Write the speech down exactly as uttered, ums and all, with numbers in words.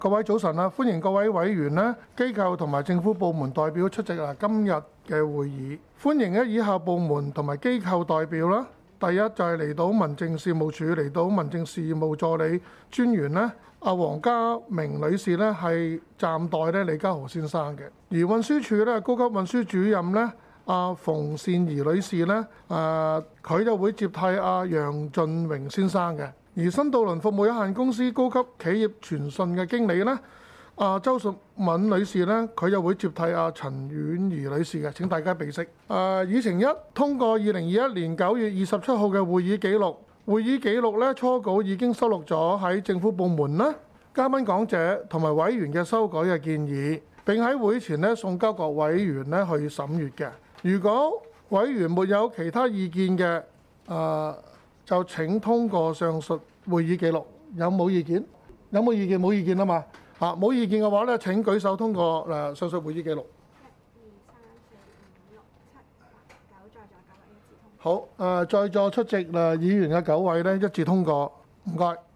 各位早晨啊，歡迎各位委員咧、機構同埋政府部門代表出席啊今日嘅會議。歡迎咧以下部門同埋機構代表啦。第一就係離島民政事務處離島民政事務助理專員咧，阿黃家明女士咧係暫代咧李家豪先生嘅。而運輸署咧高級運輸主任咧，阿馮善儀女士咧，誒、呃、佢就會接替阿楊俊榮先生嘅。而新渡輪服務有限公司高級企業傳訊嘅經理咧，阿周淑敏女士咧，佢就會接替阿陳婉儀女士嘅。請大家備悉。誒、呃，議程一通過二零二一年九月二十七號嘅會議記錄。會議記錄咧初稿已經收錄咗喺政府部門啦、嘉賓講者同埋委員嘅修改嘅建議，並喺會前咧送交各委員咧去審閱嘅。如果委員沒有其他意見嘅，誒、呃。就請通過上述會議記錄。有冇意見？有冇意見？冇意見啊嘛嚇！冇意見嘅話咧，請舉手通過誒上述會議記錄。一、二、三、四、五、六、七、八、九，在座九位一致通過。好誒，在座出席誒議員嘅九位咧一致通過，唔該。